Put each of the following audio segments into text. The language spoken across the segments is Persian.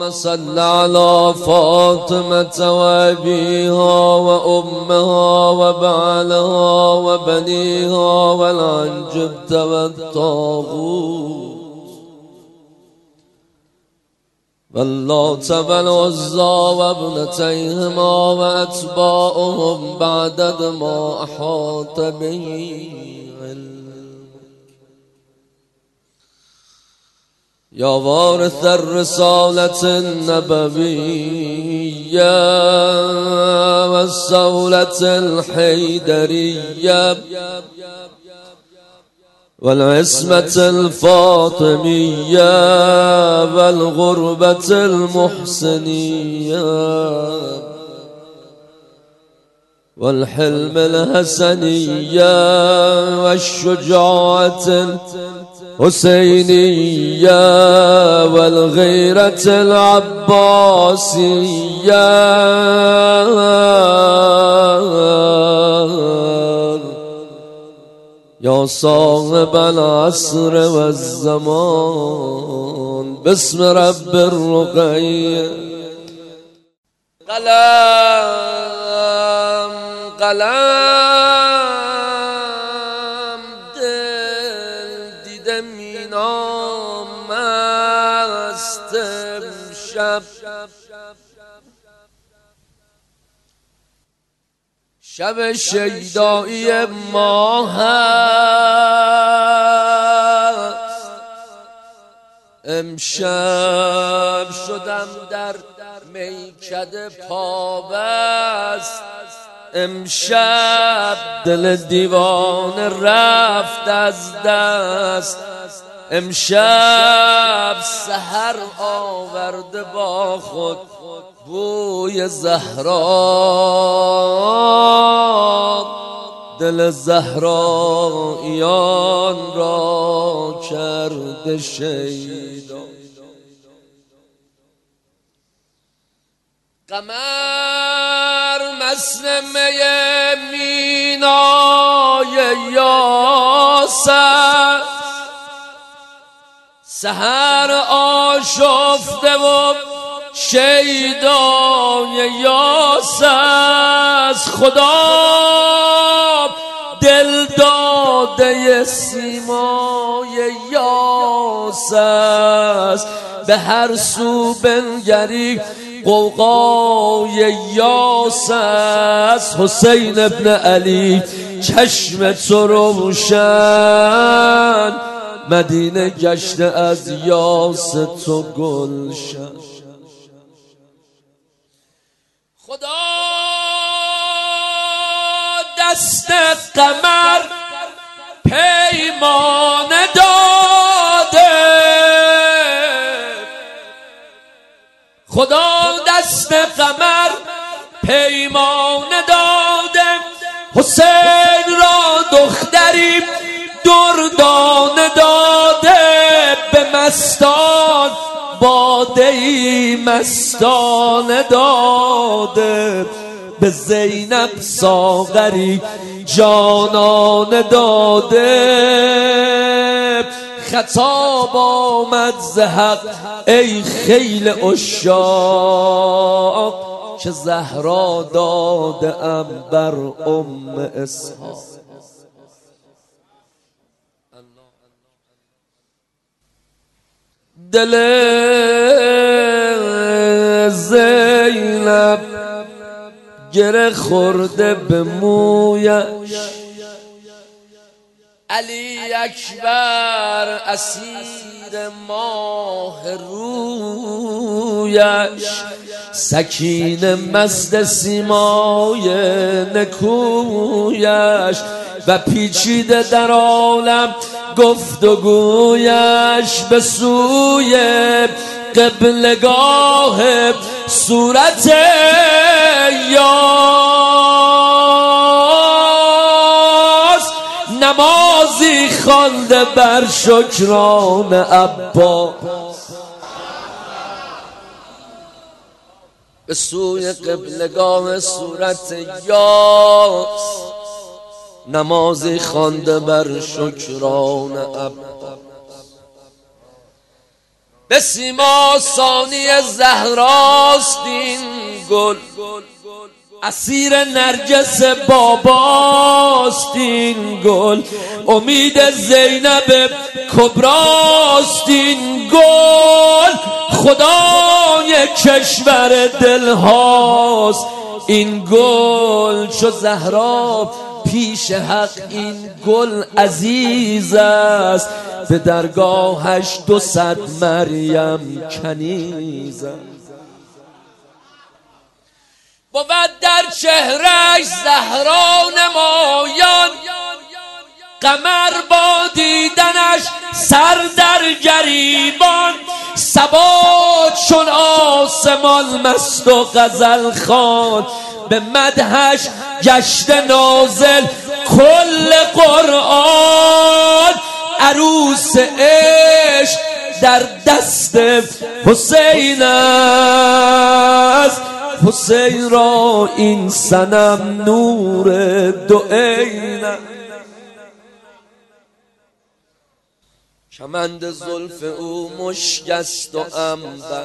اللهم صل على فاطمة وأبيها وأمها وبعلها وبنيها والعنجبت والطاغوت واللات والعزى وابنتيهما وأتباعهم بعدد ما أحاط به يا وارث الرسالة النبوية والصولة الحيدرية والعصمة الفاطمية والغربة المحسنية والحلم الحسنية والشجاعة الحسينية والغيرة العباسية يا صاحب العصر والزمان باسم رب الرقية قلم قلم دل دیده مینام است امشب شب شیدایی ما هست امشب شدم در میکده پابست امشب دل دیوانه رفت از دست امشب سحر آورده با خود بوی زهرا دل زهراییان را کرده شیدا قمر مسلمه مینای یاسر سحر آشفته و شیدای یاس از خدا دل داده سیمای یاس است به هر سو بنگری قوقای یاس است حسین ابن علی چشم تو روشن مدینه گشته از یاس تو گلشن خدا دست قمر پیمانه داده خدا دست قمر پیمانه داده حسین را دختری دردانه داده به مستان بادهی مستانه داده به زینب ساغری جانانه داده خطاب آمد ز حق ای خیل عشاق که زهرا داده ام بر اسحاق دل زینب گره خورده به مویش علی اکبر اسیر ماه رویش سکینه مست سیمای نکویش و پیچیده در عالم گفتگویش به سوی قبلگاه صورت یاس نمازی خوانده بر شکران عباس به سوی قبلگاه صورت یاس نمازی خوانده بر شکران عباس به سیما ثانی زهراست این گل، اسیر نرگس باباست این گل، امید زینب کبراست این گل، خدای کشور دلهاست این گل. چو زهرا پیش حق این گل عزیز است، به درگاهش 200 مریم کنیز است. بود در چهرش زهرا نمایان، قمر با دیدنش سر در گریبان، صبا چون آسمان مست و غزل خوان، به مدحش گشت نازل کل قرآن. عروس عشق در دست حسین است، حسین را این صنم نور دو عین. کمند زلف او مشک است و عنبر،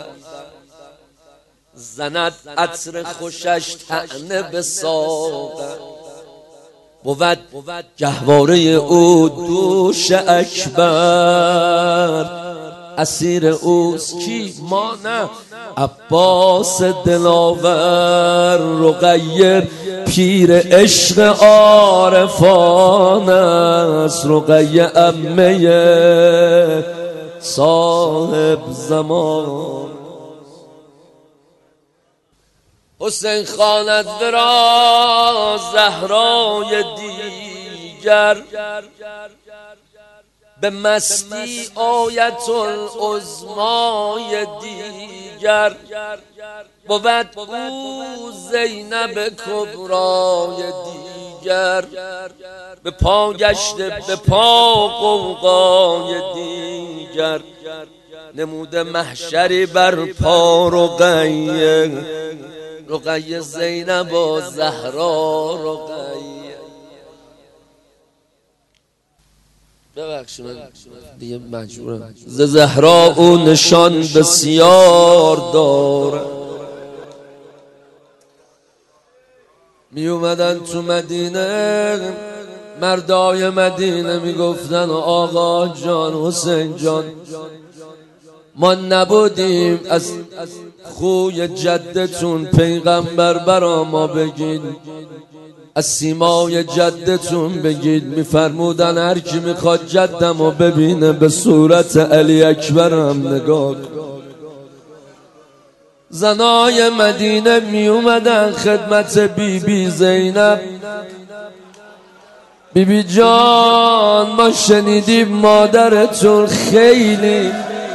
زند عطر خوشش طعنه به ساغر. بود گهواره او دوش اکبر، اسیر اوست کی ما نه عباس دلاور. رقیه پیر عشق عارفان است، رقیه عمه صاحب زمان. حسین خواند ورا زهرای دیگر، به مستی آیت العظمای دیگر. بود او زینب کبرای دیگر، به پا گشته به پا غوغای دیگر. نموده محشری بر پا رقیه، رقیه زینب و زهرا رقیه. ببخشید دیگه مجبورم. ز زهرا او نشان بسیار داره. می اومدن تو مدینه مردای مدینه میگفتن آقا جان حسین جان، ما نبودیم از خوی جدتون پیغمبر برا ما بگید، از سیمای جدتون بگید. میفرمودن هر کی میخواد جدم و ببینه به صورت علی اکبرم نگاه کن. زنای مدینه می اومدن خدمت بی زینب. بی جان ما شنیدیم مادرتون خیلی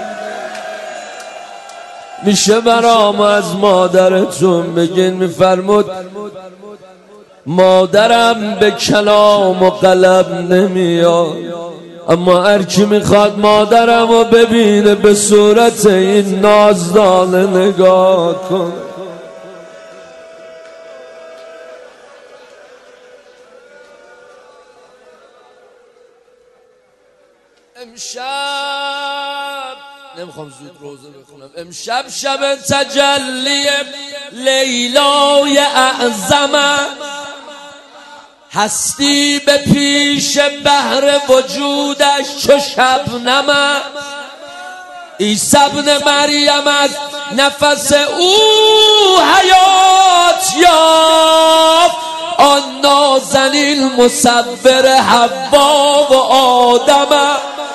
میشه برام از مادرتون بگین. میفرمود مادرم به کلام و قلم نمیاد، اما هر کی میخواد مادرم رو ببینه به صورت این نازدانه نگاه کن. امشب نمیخوام زود روزه بخونم. امشب شب تجلی لیلای اعظم، هستی به پیش بحر وجودش چو شبنم. عیسی ابن مریم از نفس او حیات یافت، آن نازنین مصور حوا و آدم.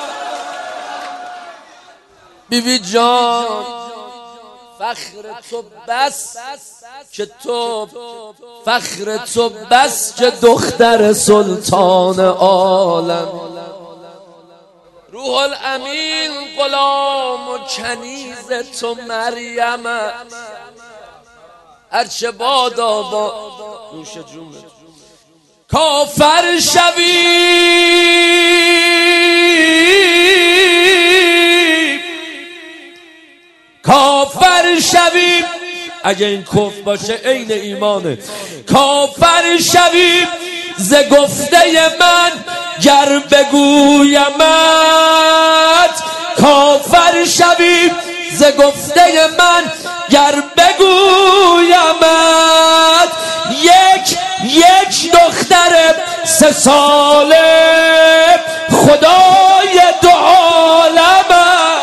بیبی جان فخر تو بس که تو، فخر تو بس که دختر سلطان عالم. روح الامین غلام و کنیز تو مریم، هرچه بادا با نوش جونه کافر شوی، کافر شوی. اگه این کفر باشه عین ایمانه. کافر شوی ز گفته من گر بگویمت، کافر شوی ز گفته من گر بگویمت، یک دختر 3 ساله خدای 2 عالمه.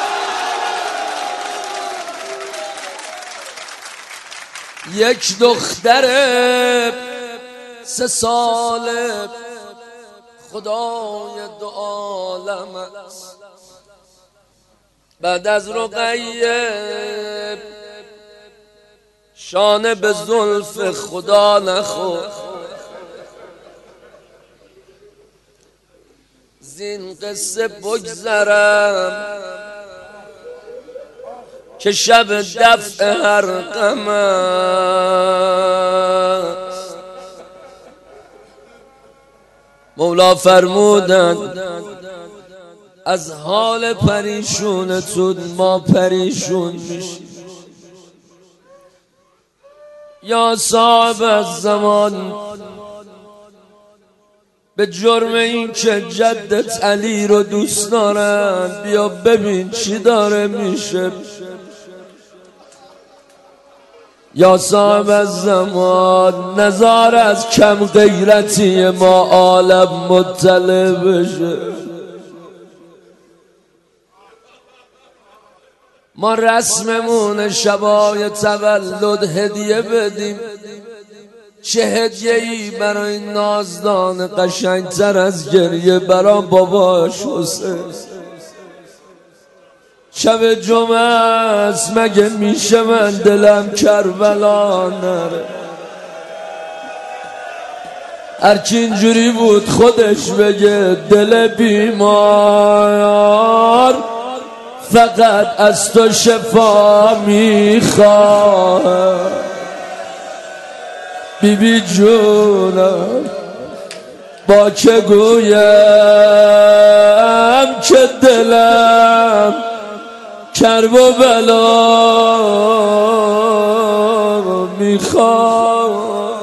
یک دختر 3 ساله خدای 2 عالمه. بعد از رقیه شانه به زلف خدا نخور، زین قصه بگذرم که شب دفع هر غم است. مولا فرمودند از حال پریشونتون ما پریشون میشیم. یا صاحب الزمان، به جرم این که جدت علی رو دوست دارن بیا ببین چی داره میشه. یا صاحب الزمان، نظر از کم غیرتی ما عالم مطلع بشه. ما رسممون شبای تولد هدیه بدیم، چه هدیه‌ای برای نازدان قشنگتر از گریه برای باباش حسین. شب جمعه است مگه میشه من دلم کربلا نره؟ هرچی اینجوری بود خودش بگه، دل بیمار فقط از تو شفا میخواه. بیبی جونم با که گویم که دلم کرب و بلا میخواه.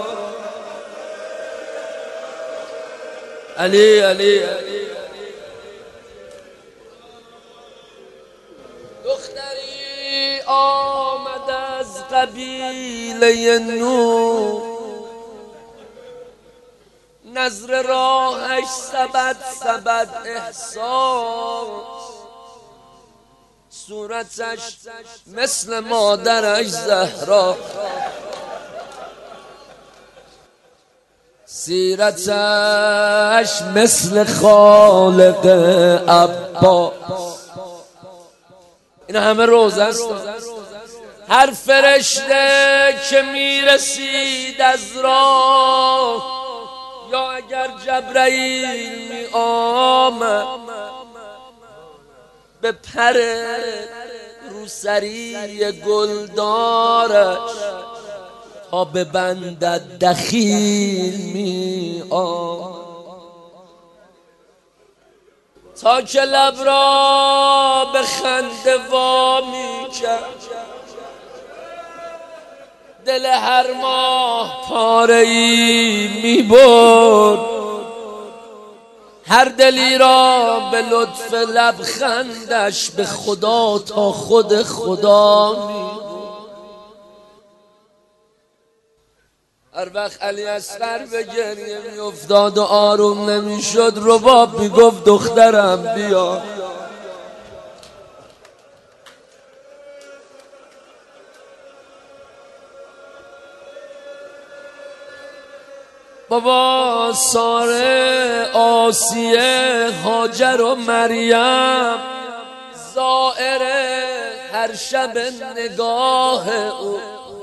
علی علی علی دختری آمد از قبیله نور، نظر راهش سبد احساس، صورتش مثل مادرش زهرا، سیرتش مثل خالق عباس. این همه روزه است. هر فرشته که میرسید از راه، یا اگر جبرئیل می آمد به پر روسری گلدارش تا ببندد دخیل می آمد، تا که لب را به خنده وامی کرد. دل هر ماه پاره‌ای می برد، هر دلی را به لطف لبخندش به خدا تا خود خدا می. هر وقت علی اصغر به گریه می افتاد و آروم نمی شد، رباب می گفت دخترم بیا. بابا ساره، آسیه، هاجر و مریم زائر هر شب نگاه او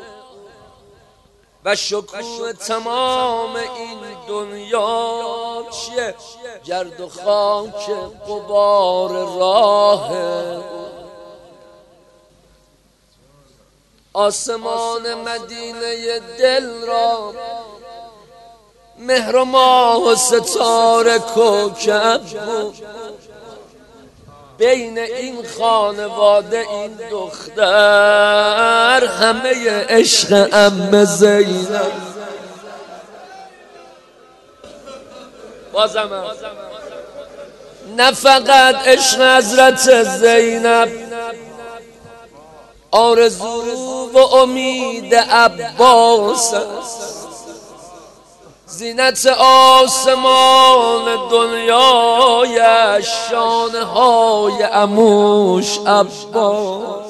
و شکوه تمام این دنیا چیه؟ گرد و خاک غبار راه او. آسمان مدینه دل را مهر و ماه و ستاره کوکب بود. بین این خانواده این دختر همه عشق عمه زینب. بازم نه فقط عشق حضرت زینب، آرزو و امید عباس زینت آسمان دنیای شانه های عموش عباس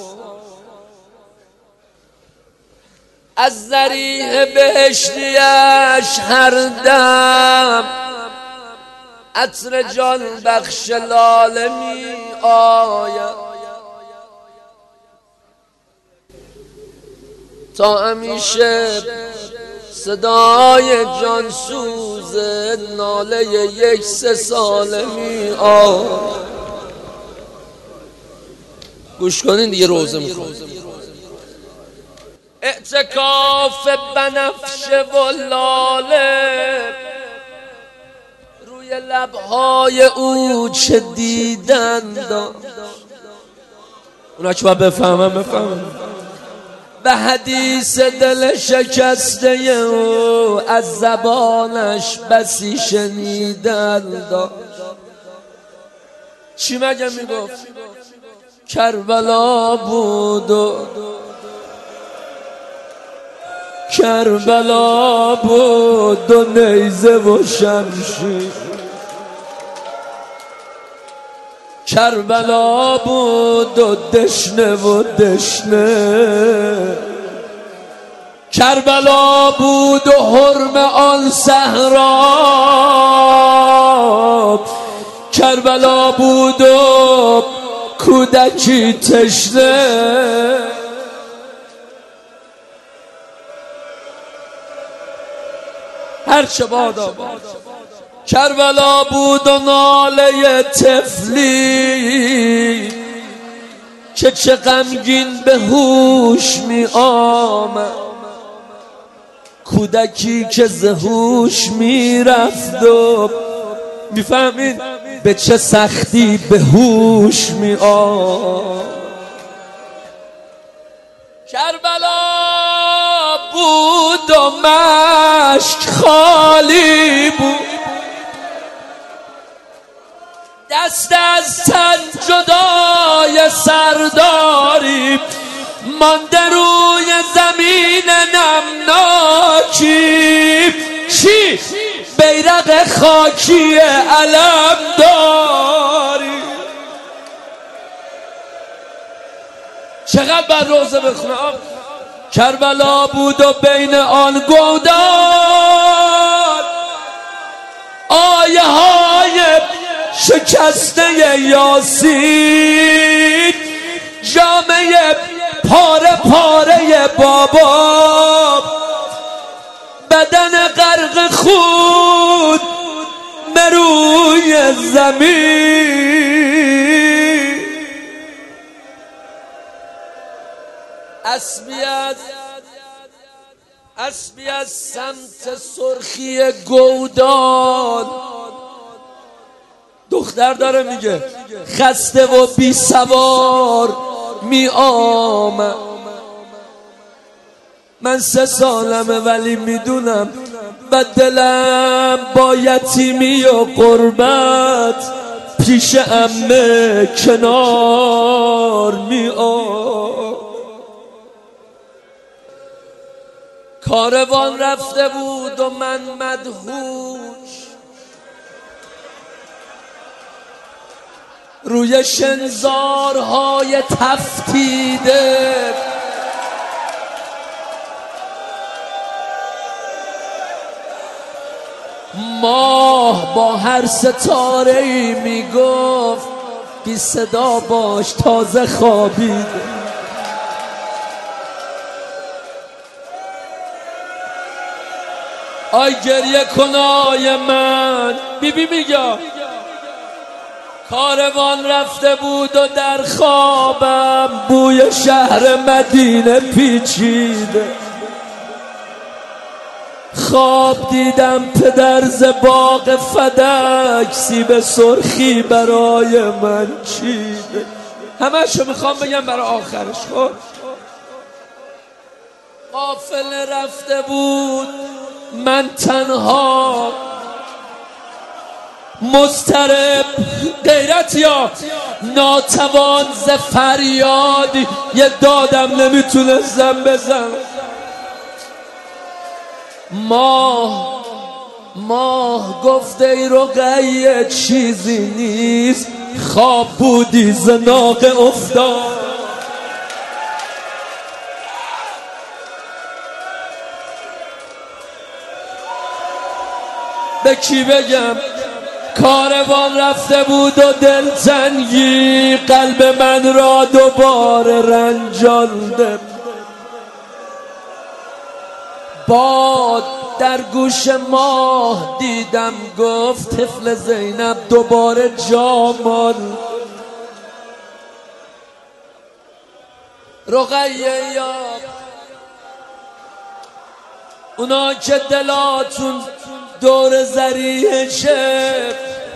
از ذریح بهشتیش هر دم عطر جان بخش لاله می آید تا همیشه صدای جان سوز ناله یک 3 ساله می آید. گوش کنین دیگه روزه میخوام. اعتکاف بنفشه و لاله روی لبهای او چه دیدن داشت. اونا که باید بفهمم به حدیث دل شکسته او از زبانش بسی شنیدن داشت. چی مگه میگفت؟ کربلا بود و کربلا بود و نیزه و شمشیر، کربلا بود و دشنه و دشنه، کربلا بود و حرم آن صحرا، کربلا بود و کودکی تشنه. هرچه بادا کربلا بود و ناله طفلی که چه غمگین به هوش می آمد، کودکی که ز هوش می رفت و میفهمید به چه سختی به هوش می آمد. کربلا بود و مشک خالی بود، دست از تن جدای سرداری، مانده روی زمین نمناکی، چی؟ بیرق خاکی علم داری. چقدر بر روزه بخونم. کربلا بود و بین آن گودان آیه های شکسته یاسین، جامعه پاره پاره بابا، بدن غرق خون مروی زمین. اسبی از سمت سرخی گودان، دختر داره میگه خسته و بی سوار می آمد. من 3 سالمه ولی میدونم و دلم با یتیمی و غربت پیش عمه کنار می آمد. کاروان رفته بود و من مدهوش روی شنزارهای تفتیده، ماه با هر ستاره‌ای میگفت بی صدا باش تازه خوابیده. آی گریه کنای من، بیبی میگه کاروان رفته بود و در خوابم بوی شهر مدینه پیچیده، خواب دیدم پدر ز باغ فدک سیب سرخی برای من چیده. همه‌شو میخوام بگم برای آخرش. خب قافله رفته بود من تنها مضطرب غیرت یا ناتوان ز فریادی یه دادم نمیتونستم بزن. ماه گفته ای رقیه چیزی نیست، خواب بودی ز ناقه افتاد. به کی بگم کاروان رفته بود و دلتنگی قلب من را دوباره رنجانده. باد در گوش ماه دیدم گفت طفل زینب دوباره جامال. رقیه یا اونا که دلاتون دور زریه شب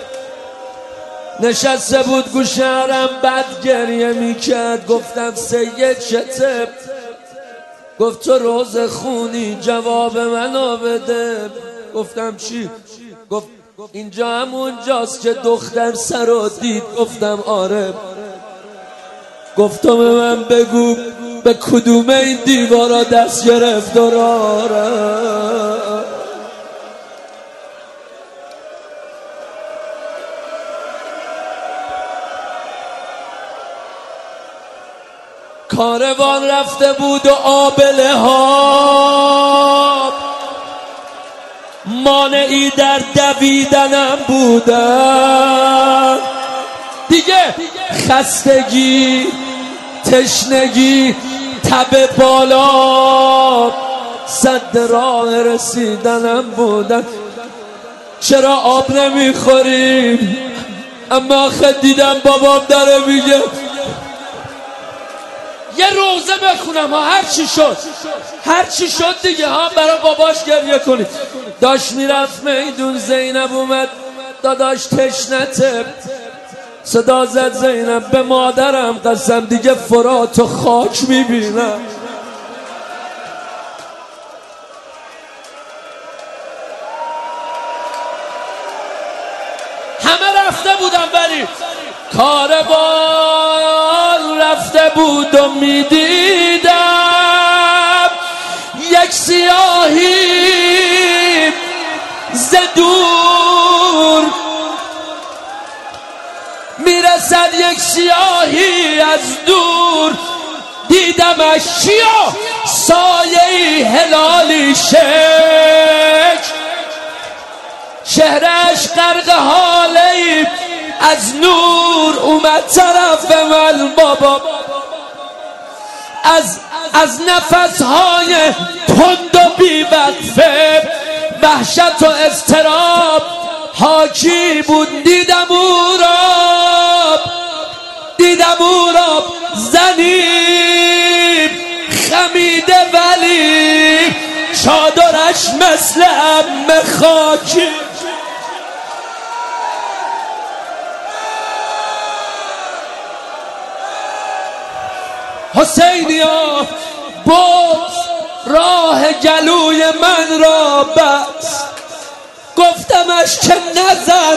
نشسته بود گوشهرم بد گریه میکرد. گفتم سید چته؟ گفت تو روز خونی جواب منو بده. گفتم چی؟ گفت اینجا همون جاست که دختر سر رو دید. گفتم آره. گفت تو به من بگو به کدوم این دیوارا دست گرفت و راه. کاروان رفته بود و آبله ها مانعی در دویدنم بودن. دیگه خستگی، تشنگی، تب بالا سد راه رسیدنم بودن. چرا آب نمیخوریم؟ اما آخه دیدم بابام داره میگه یه روزه بخونم ها، هر چی شد دیگه ها، برای باباش گریه کنید. داشت میرفت میدون زینب اومد داداش تشنته. صدا زد زینب به مادرم قسم دیگه فرات و خاک میبینم. همه رفته بودم ولی کاروان رفته بود و میدیدم یک سیاهی ز دور میرسد، یک سیاهی از دور دیدمش چیا سایه هلالی شهرش غرق حالی از نور اومد طرف من. بابا از نفسهای تند و بیوقفه وحشت و اضطراب حاکی بود. دیدم او را زنی خمیده ولی چادرش مثل ام خاکی. حسینیا بغض راه گلوی من را بست. گفتمش که نزن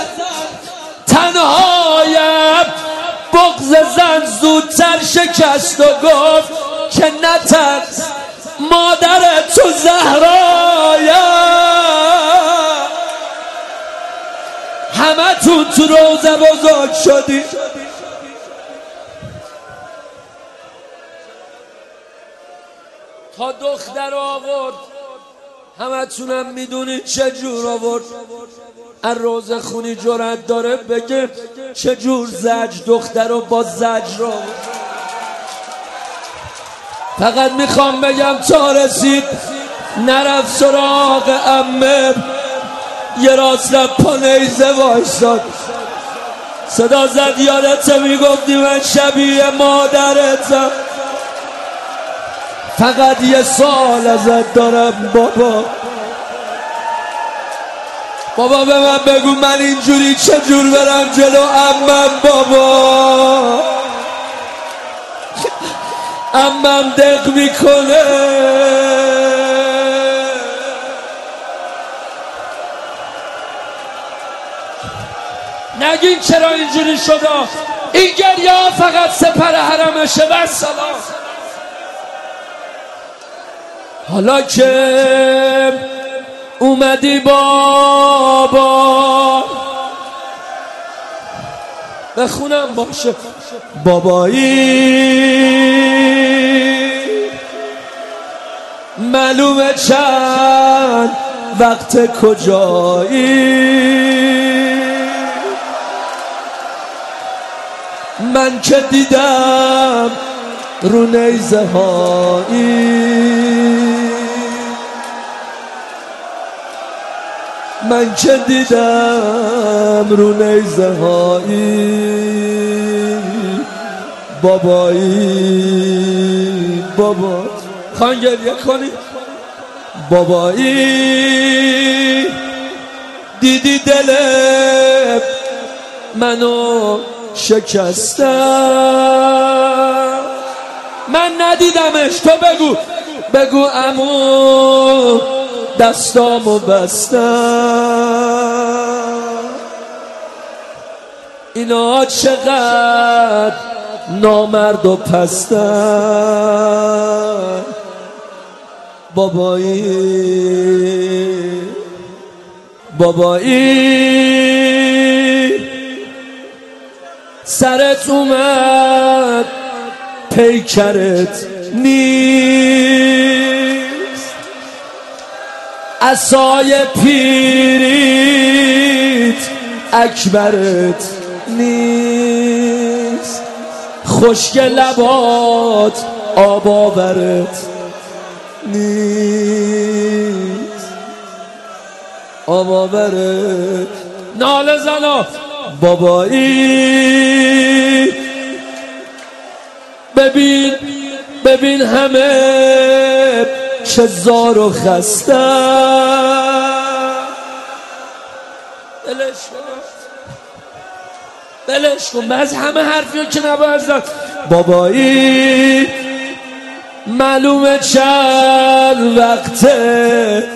تنهایم. بغض زن زودتر شکست و گفت که نترس مادر تو زهرایم. همه تو روزه بزرگ شدی. تا دختر آورد همه تونم میدونی چجور آورد. از روز خونی جرأت داره بگه چجور زج دختر رو با زج رو. فقط میخوام بگم تا رسید نرفت سراغ عمه، یه راست رفت پا نیزه وایساد. صدا زد یادته میگفتی من شبیه مادرتم. فقط یه سال ازت دارم بابا به من بگو من اینجوری چجور برم جلو عمم. بابا عمم دق میکنه. نگین چرا اینجوری شده، این گریه ها فقط سپر حرمشه. و سلام. حالا که اومدی بابا، بخونم باشه بابایی، معلومه چند وقت کجایی، من که دیدم رو نیزه هایی، من که دیدم رو نیزه هایی، بابایی بابا خواهن گریه کنی بابایی، دیدی دل منو شکستم، من ندیدمش، تو بگو عمو دستامو بستم، اینا چقدر نامرد و پستن، بابایی سرت اومد پیکرت نیست، عصای پیریت اکبرت نیست، خشک لبات آب آورت نیست، آب آورت ناله زنا بابایی، ببین همه چه زار و خسته، بلش کن از همه حرفی که نباید زد بابایی، معلومه چند وقته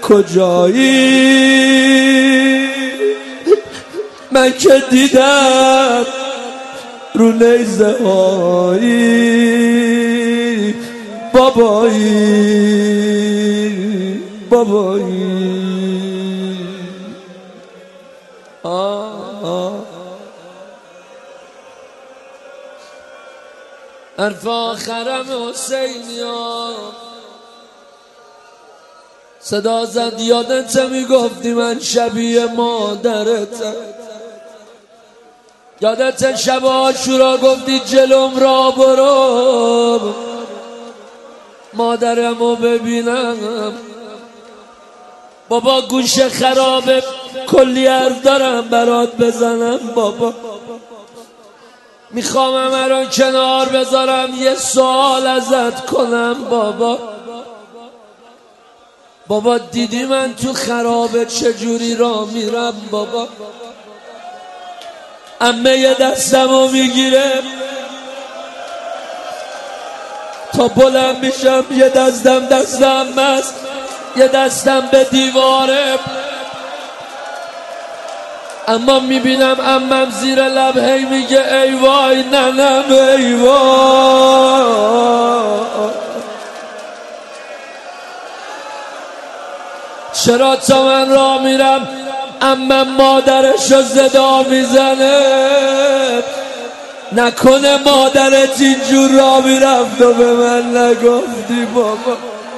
کجایی، من که دیدم رو نیزه هایی، بابایی حرف آخرم حسینیا صدا زد یادت میگفتی من شبیه مادرتم، یادت شب عاشورا گفتی جلوم را برو مادرمو ببینم، بابا گوش خرابه کلی حرف دارم برات بزنم، بابا میخوام همه رو کنار بذارم یه سوال ازت کنم، بابا دیدی من تو خرابه چجوری را میرم، بابا عمه یه دستمو میگیره تا بلند میشم، یه دستم مست، یه دستم به دیواره، اما میبینم عمم زیر لب هی میگه ای وای ننم ای وای، چرا تا من را میرم عمم مادرشو صدا میزنه، نکنه مادرت اینجور را میرفت و به من نگفتی بابا.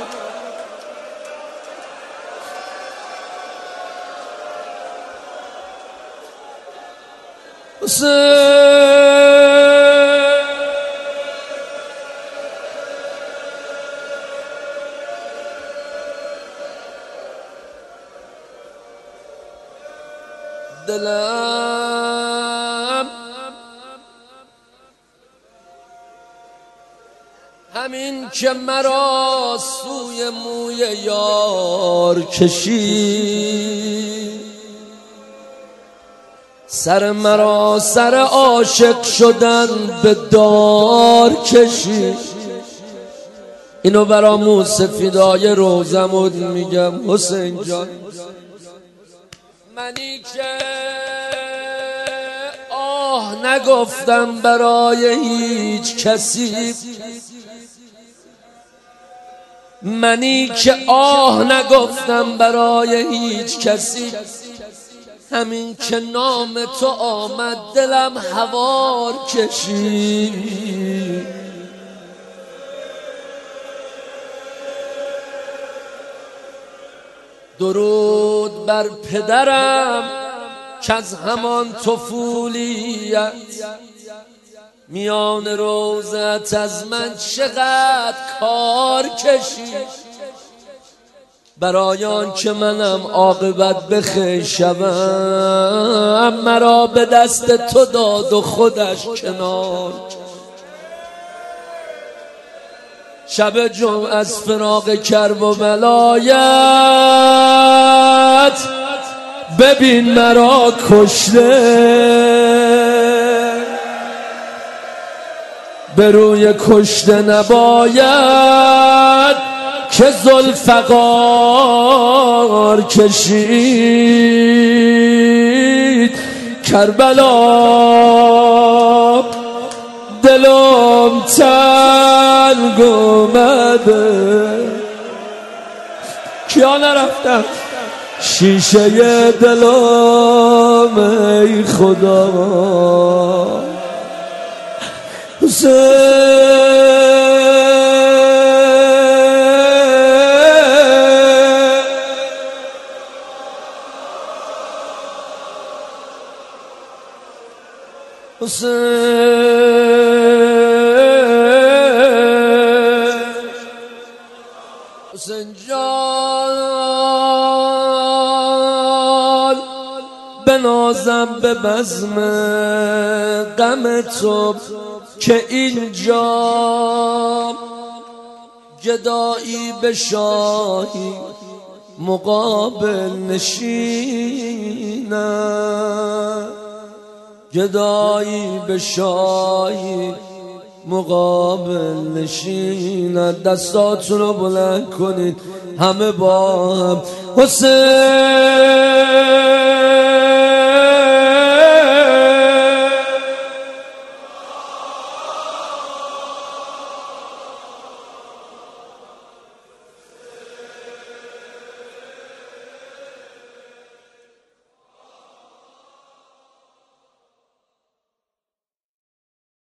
دلم همین که مرا سوی موی یار کشید، سر مرا سر عاشق شدن به دار کشید، اینو برا موسفیدای روزمون میگم حسین جان، منی که نگفتم برای هیچ کسی، منی که نگفتم برای هیچ کسی، همین که نام تو آمد دلم هوار کشید. درود بر پدرم که از همان طفولیت میان روزت از من چقدر کار کشید. برای آن که منم عاقبت بخیر شوم، مرا به دست تو داد و خودش کنار. شب جمعه از فراق کرب و ولایت ببین مرا کشته، به روی کشته نباید که ذوالفقار کشید. کربلا دلم تنگ اومده، کیا نرفتم شیشه دلم ای خدا. حسین جان بنازم به بزم غم تو که اینجا گدایی به شاهی مقابل نشینم، گدایی به شاهی مقابل نشینم. دستاتون رو بلند کنید همه با هم. حسین